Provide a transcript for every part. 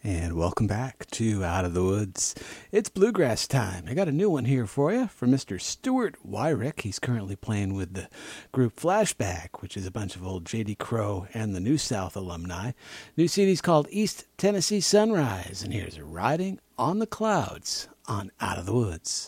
And welcome back to Out of the Woods. It's bluegrass time. I got a new one here for you from Mr. Stuart Wyrick. He's currently playing with the group Flashback, which is a bunch of old J.D. Crowe and the New South alumni. New CD's called East Tennessee Sunrise, and here's Riding on the Clouds on Out of the Woods.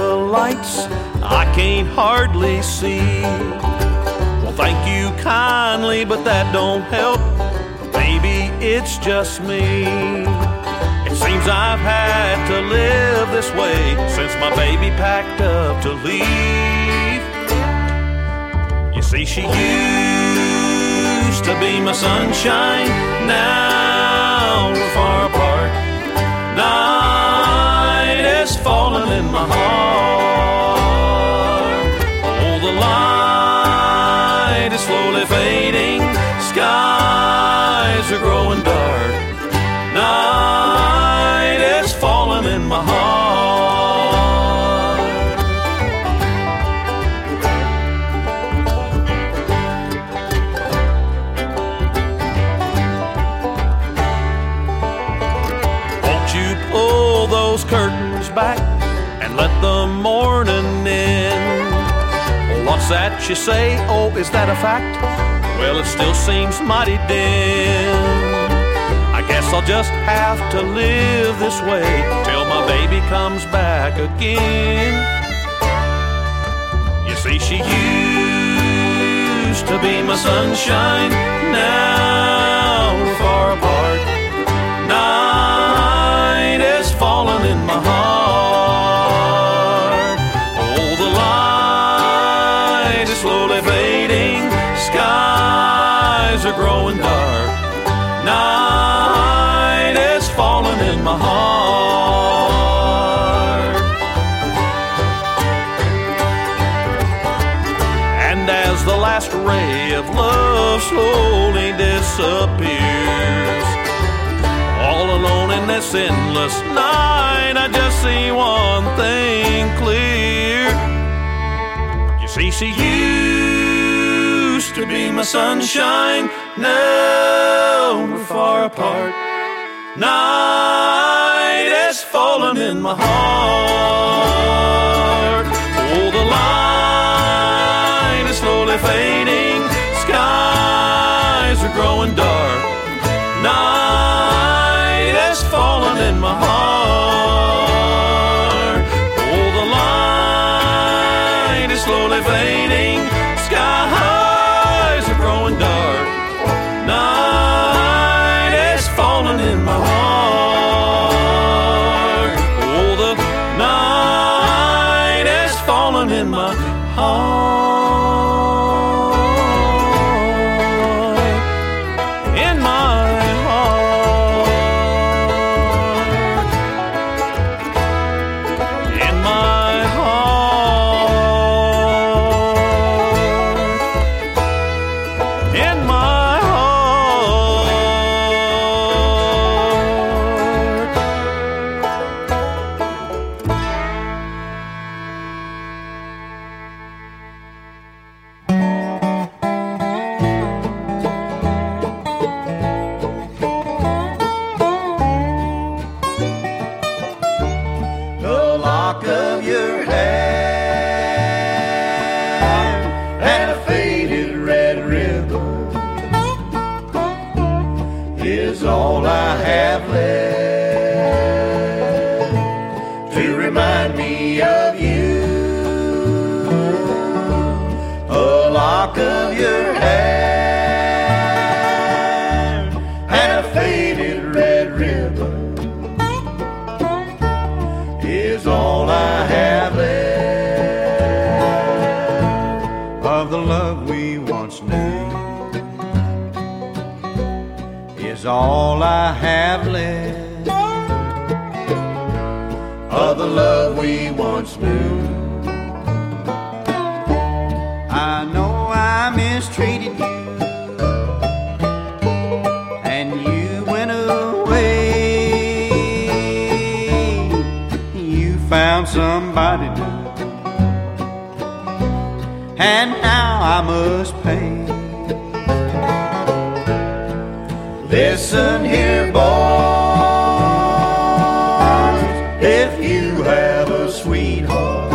the lights I can't hardly see. Well, thank you kindly, but that don't help. Maybe it's just me. It seems I've had to live this way since my baby packed up to leave. You see, she used to be my sunshine. Now we're far apart. Night is falling in my heart. Oh, the light is slowly fading. Skies are growing dark. Night is falling in my heart. Won't you pull those curtains back and let the morning in? What's that you say? Oh, is that a fact? Well, it still seems mighty dim. I guess I'll just have to live this way till my baby comes back again. You see, she used to be my sunshine. Now we're far apart. Night is falling in my heart. Oh, the light is slowly fading. Skies are growing dark. Night is falling in my heart. And as the last ray of love slowly disappears, all alone in this endless night, I just see one thing clear. You see, she used to be my sunshine. Now we're far apart. Night is falling in my heart. Oh, the light is slowly fading. Skies are growing dark. Night is falling in my heart. Oh, the light is slowly fading. Skies are growing dark. Night is falling in my heart. Oh, the night is falling in my heart. In my heart. In my heart. In my The lock of your hair and a faded red ribbon is all I have left to remind me of you. A lock of your hair and a faded red ribbon is all I have left of the love we once knew. Is all I have left of the love we once knew. I know I mistreated you, and you went away. You found somebody new, and now I must pay. Listen here, boys, if you have a sweetheart,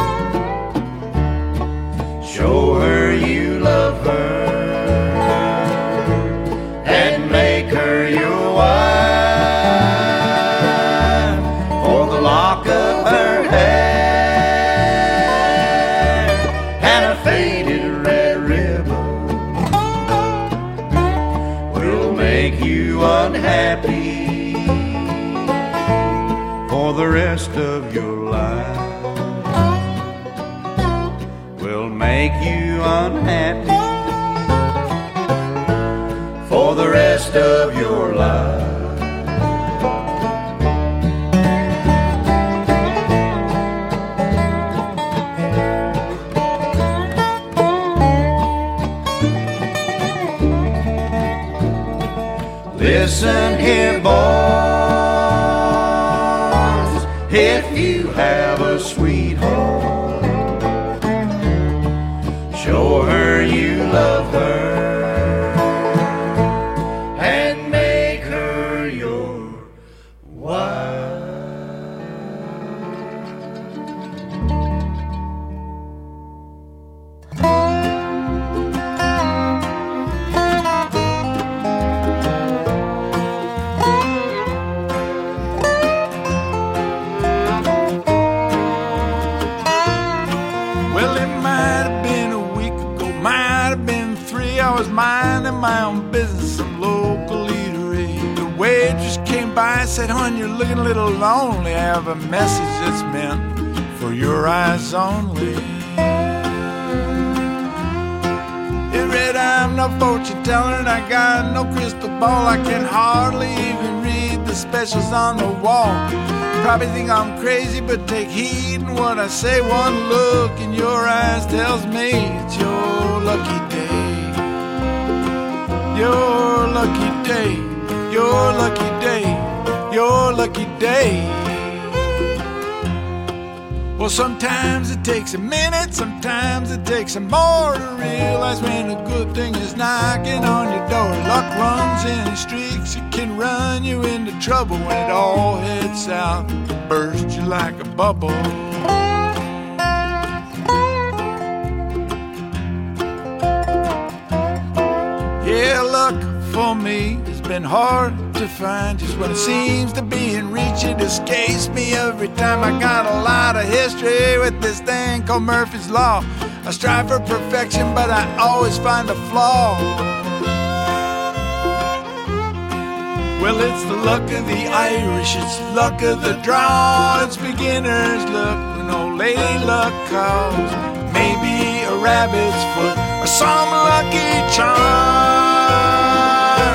show her you love her and make her your wife. For the lock of her hair and a faded red ribbon will make you unhappy for the rest of your life. Will make you unhappy for the rest of your life. Listen here, boys, if you have a sweetheart, show her you love her and make her your wife. Well, it might have been a week ago, might have been 3. I was minding my own business, some local eatery. The waitress came by and said, "Hon, you're looking a little lonely. I have a message that's meant for your eyes only." It read, "I'm no fortune teller and I got no crystal ball. I can hardly even read the specials on the wall. Probably think I'm crazy, but take heed in what I say. One look in your eyes tells me it's your lucky day. Your lucky day. Your lucky day. Your lucky day." Well, sometimes it takes a minute, sometimes it takes some more to realize when a good thing is knocking on your door. Luck runs in streaks, it can run you into trouble when it all heads south, burst you like a bubble. Yeah, luck for me has been hard to find. Just when it seems to be in reach, it escapes me every time. I got a lot of history with this thing called Murphy's Law. I strive for perfection, but I always find a flaw. Well, it's the luck of the Irish, it's the luck of the draw. It's beginner's luck when old lady luck calls. Maybe a rabbit's foot or some lucky charm.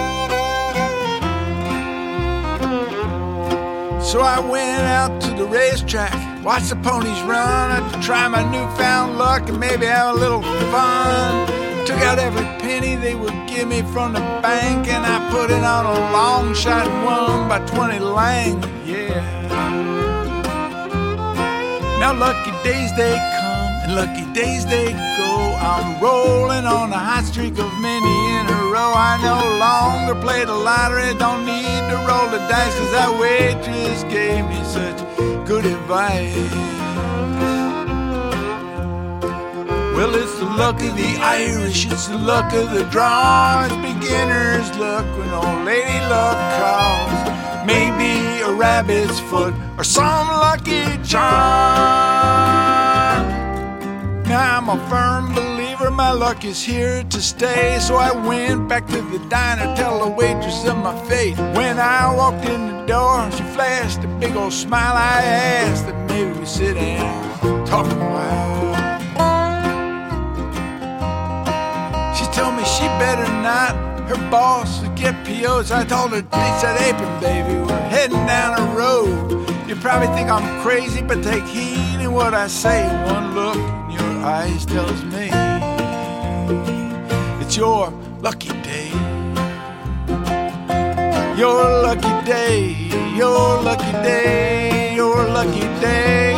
So I went out to the racetrack, watched the ponies run. I'd try my newfound luck and maybe have a little fun. Took out every penny they would give me from the bank, and I put it on a long shot and won by 20 lang, yeah. Now lucky days they come and lucky days they go. I'm rolling on a hot streak of many in a row. I no longer play the lottery, don't need to roll the dice, 'cause that waitress gave me such good advice. Well, it's the luck of the Irish, it's the luck of the draw. It's beginner's luck when old lady luck calls. Maybe a rabbit's foot or some lucky charm. Now I'm a firm believer my luck is here to stay. So I went back to the diner, tell the waitress of my fate. When I walked in the door, she flashed a big old smile. I asked that maybe we sit and talk a while. She told me she better not, her boss would get POs. I told her, ditch that apron, baby, we're heading down the road. You probably think I'm crazy, but take heed in what I say. One look in your eyes tells me it's your lucky day. Your lucky day, your lucky day, your lucky day.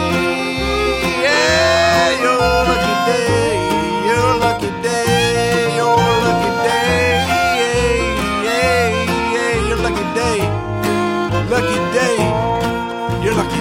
Yeah, your lucky day, your lucky day, your lucky day. Yeah, yeah, your lucky day, lucky day, your lucky day.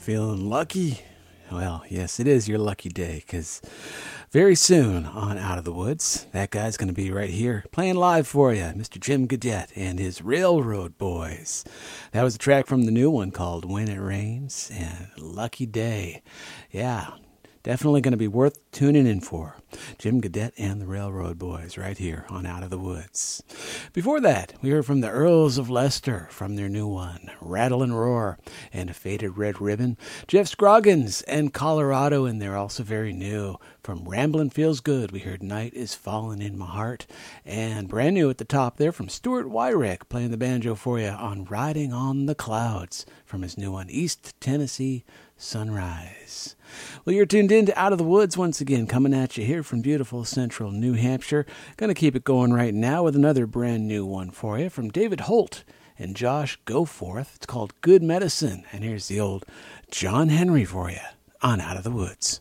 Feeling lucky? Well, yes, it is your lucky day, because very soon on Out of the Woods, that guy's going to be right here playing live for you, Mr. Jim Gaudette and his Railroad Boys. That was a track from the new one called When It Rains and Lucky Day. Yeah, definitely going to be worth tuning in for. Jim Gaudette and the Railroad Boys right here on Out of the Woods. Before that, we heard from the Earls of Leicester from their new one, Rattle and Roar, and A Faded Red Ribbon. Jeff Scroggins and Colorado, and they're also very new. From Ramblin' Feels Good, we heard Night Is Falling in My Heart. And brand new at the top there from Stuart Wyrick, playing the banjo for you on Riding on the Clouds from his new one, East Tennessee Sunrise. Well, you're tuned in to Out of the Woods once again, coming at you here from beautiful central New Hampshire. Going to keep it going right now with another brand new one for you from David Holt and Josh Goforth. It's called Good Medicine. And here's the old John Henry for you on Out of the Woods.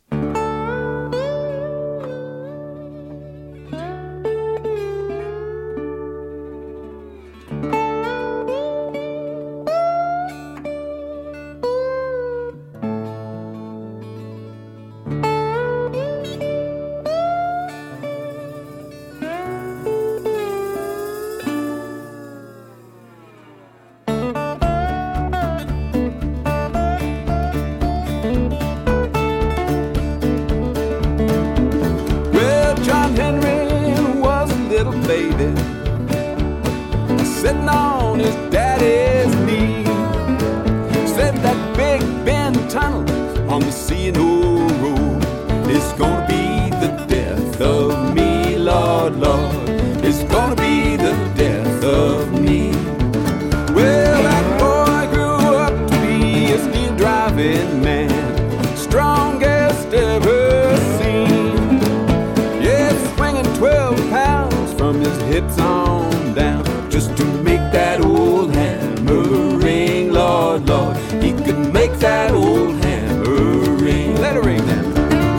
Sitting on his daddy's knee, said that Big Bend tunnel on the C&O road is gonna be the death of me, Lord, Lord, it's gonna be the death of me. Well, that boy grew up to be a steel driving man, strongest ever seen. Yeah, swinging 12 pounds from his hips on down, just to make that old hammer ring, Lord, Lord, he could make that old hammer ring. Let it ring now.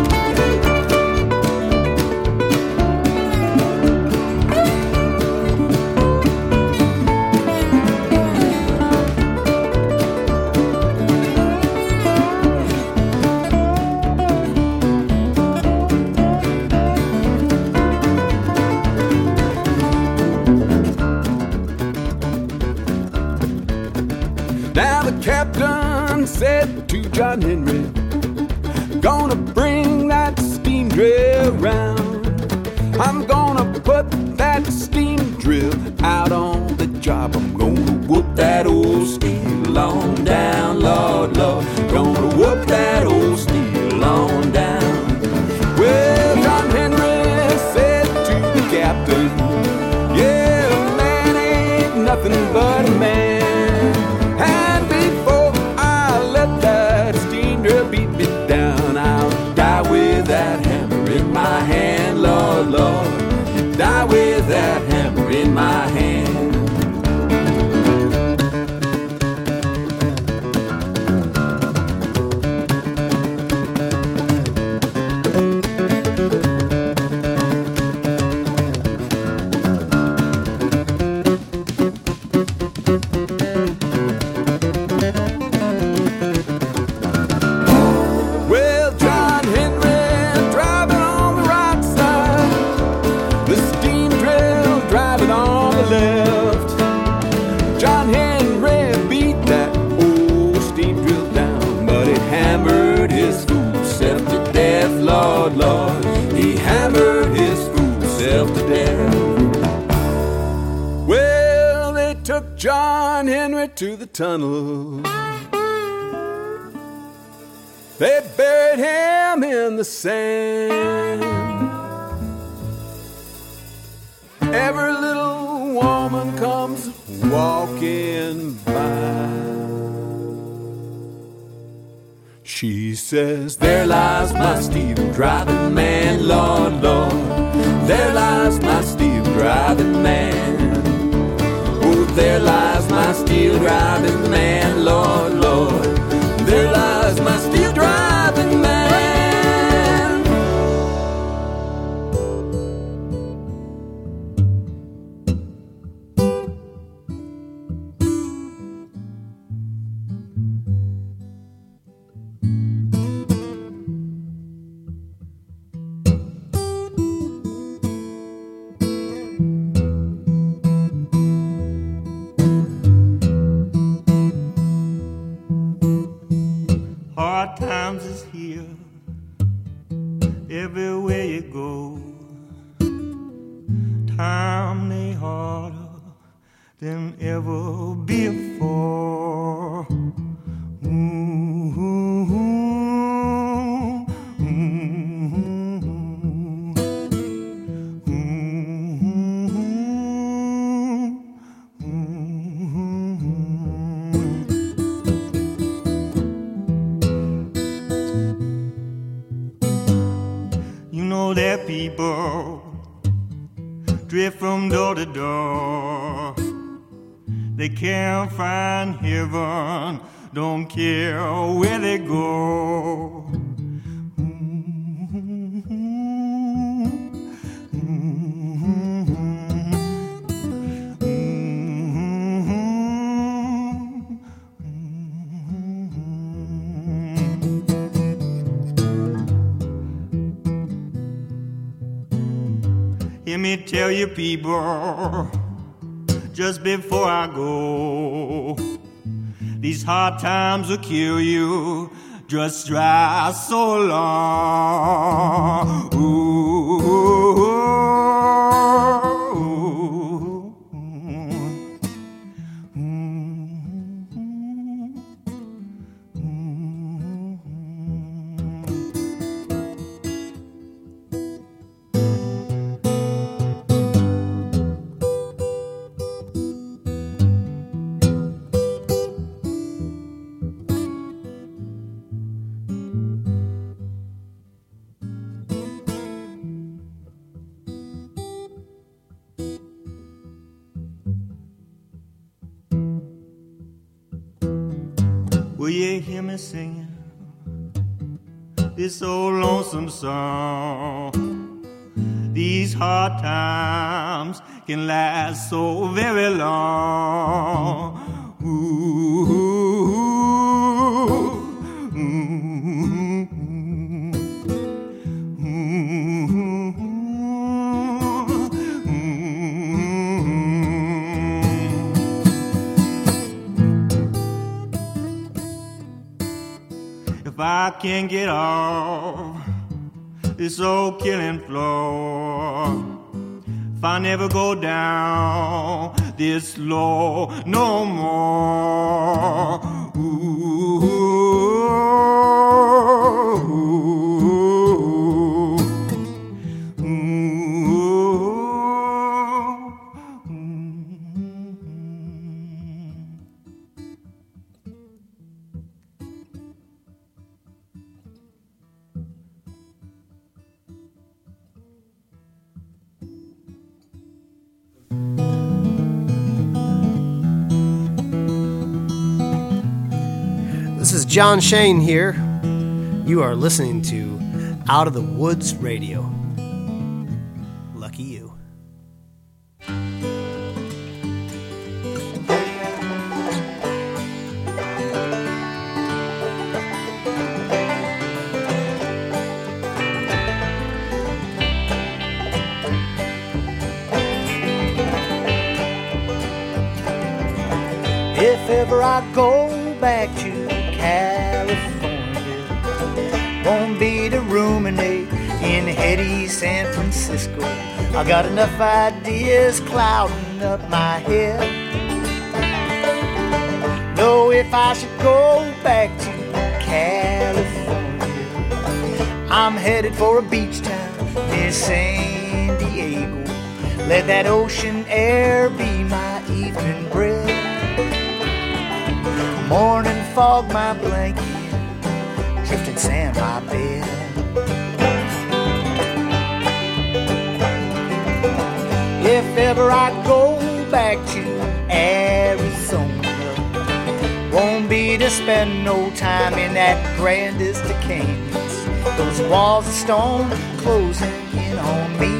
Now the captain said to John Henry, gonna bring that steam drill round. I'm gonna put that steam drill out on the job. I'm gonna whoop that old steel on down, Lord, Lord, gonna whoop that old steel on down. Well, John Henry said to the captain, yeah, a man ain't nothing but a man. And before I let that steam drill beat me down, I'll die with that hammer in my hand, Lord, Lord, die with that hammer in my hand. Lord, Lord, he hammered his fool self to death. Well, they took John Henry to the tunnel. They buried him in the sand. Every little woman comes walking by. She says, there lies my steel driving man, Lord, Lord, there lies my steel driving man. Oh, there lies my steel driving man, Lord, Lord, there lies my steel driving man. times is here. Everywhere you go, time they harder than ever before. That people drift from door to door. They can't find heaven, don't care where they go. Let me tell you people, just before I go, these hard times will kill you, just try so long. Will you hear me singing this old lonesome song? These hard times can last so very long. Ooh, ooh, if I can't get off this old killing floor, if I never go down this low no more, ooh, This is John Shane here. You are listening to Out of the Woods Radio. Lucky you. If ever I go back to California, won't be to ruminate in heady San Francisco. I got enough ideas clouding up my head. Know if I should go back to California, I'm headed for a beach town near San Diego. Let that ocean air be my evening bread. Morning fog my blanket, drifting sand my bed. If ever I go back to Arizona, won't be to spend no time in that grandest of canyons, those walls of stone closing in on me.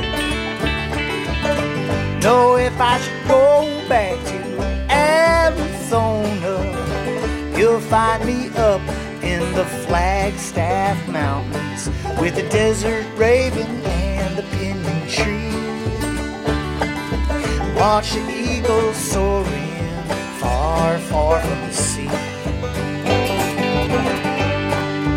Know if I should go back to Arizona, you'll find me up in the Flagstaff Mountains with the desert raven and the pinyon tree. Watch the eagles soaring far, far from the sea.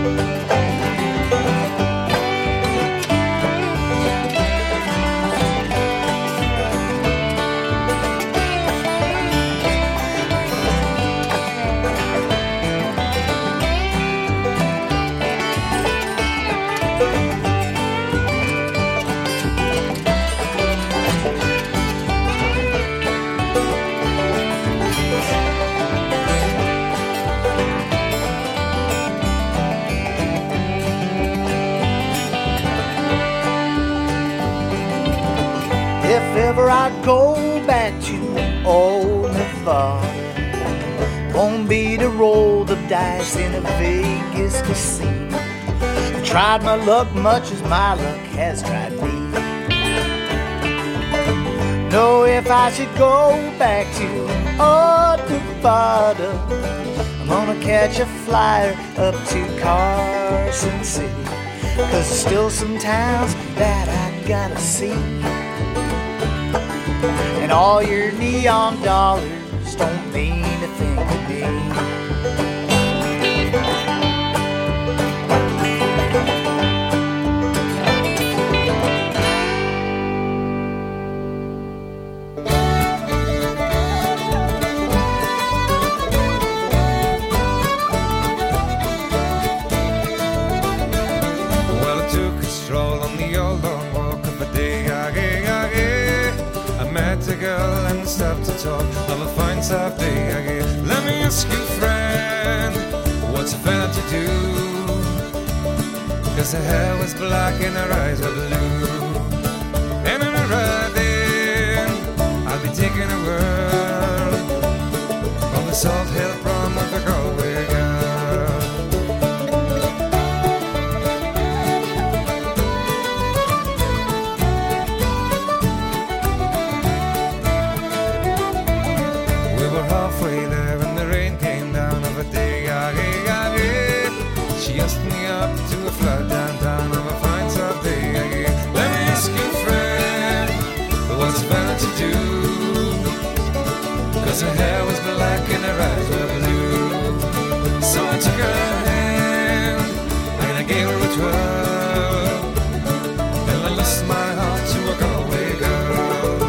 ever I go back to old Nevada, won't be to roll the dice in a Vegas casino. I tried my luck much as my luck has tried me. No, if I should go back to old Nevada, I'm gonna catch a flyer up to Carson City, 'cause there's still some towns that I gotta see. And all your neon dollars don't mean a thing to me. And stopped to talk of a fine soft day. Let me ask you, friend, what's a fella to do? 'Cause her hair was black and her eyes were blue. And in arriving, I'll be taking a whirl on the Salt Hill prom of the Galway girl. Halfway there when the rain came down of a day. She asked me up to a flat downtown of a fine soft day. Let me ask you, friend, what's a fella to do? 'Cause her hair was black and her eyes were blue. So I took her hand and I gave her a twirl, and I lost my heart to a Galway girl.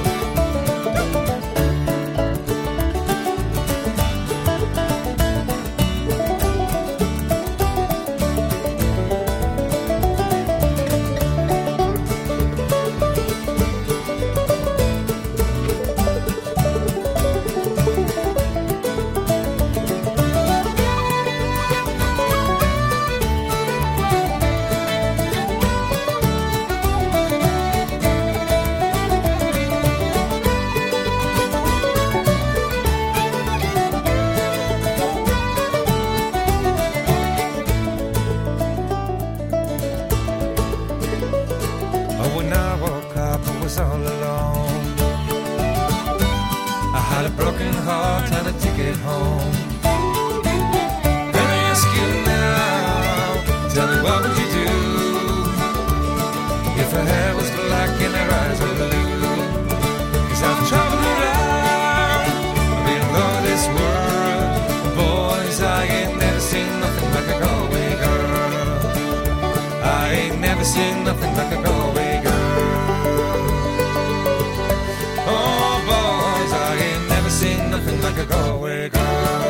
Sing nothing like a Galway girl. Oh boys, I ain't never seen nothing like a Galway girl.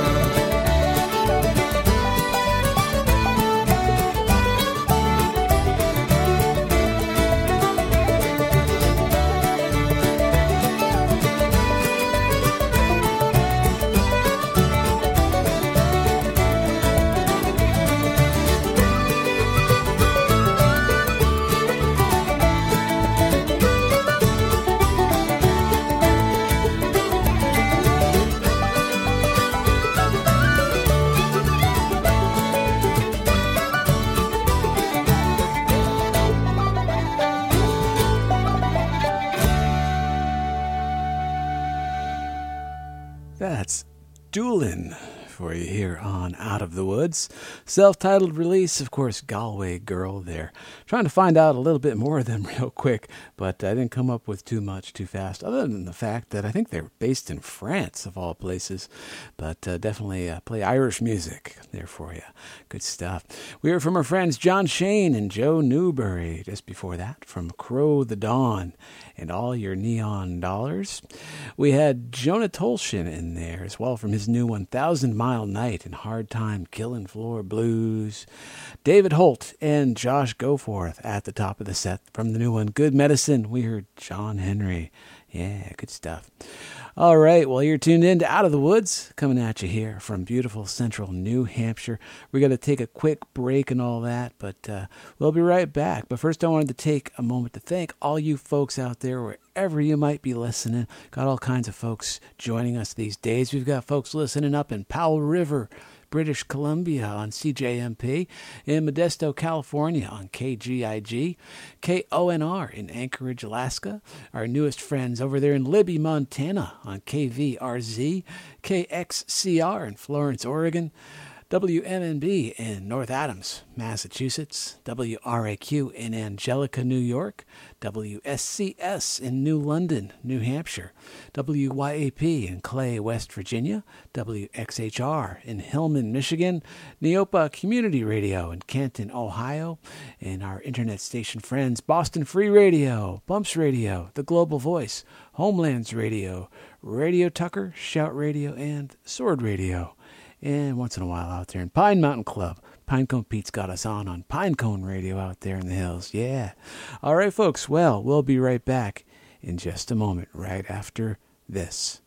That's Doolin for you here on Out of the Woods. Self-titled release, of course, Galway Girl there. Trying to find out a little bit more of them real quick, but I didn't come up with too much too fast, other than the fact that I think they're based in France, of all places. But definitely play Irish music there for you. Good stuff. We heard from our friends John Shane and Joe Newberry. Just before that, from Crow the Dawn and All Your Neon Dollars. We had Jonah Tolshin in there as well from his new 1,000 Mile Night and Hard Time Killin' Floor Blues. David Holt and Josh Goforth at the top of the set from the new one, Good Medicine. We heard John Henry. Yeah, good stuff. All right, well, you're tuned in to Out of the Woods, coming at you here from beautiful central New Hampshire. We're going to take a quick break and all that, but we'll be right back. But first, I wanted to take a moment to thank all you folks out there, wherever you might be listening. Got all kinds of folks joining us these days. We've got folks listening up in Powell River, British Columbia on CJMP, in Modesto, California on KGIG, KONR in Anchorage, Alaska, our newest friends over there in Libby, Montana on KVRZ, KXCR in Florence, Oregon, WMNB in North Adams, Massachusetts, WRAQ in Angelica, New York, WSCS in New London, New Hampshire, WYAP in Clay, West Virginia, WXHR in Hillman, Michigan, Neopa Community Radio in Canton, Ohio, and our internet station friends, Boston Free Radio, Bumps Radio, The Global Voice, Homelands Radio, Radio Tucker, Shout Radio, and Sword Radio. And once in a while out there in Pine Mountain Club. Pinecone Pete's got us on Pinecone Radio out there in the hills. Yeah. All right, folks. Well, we'll be right back in just a moment, right after this.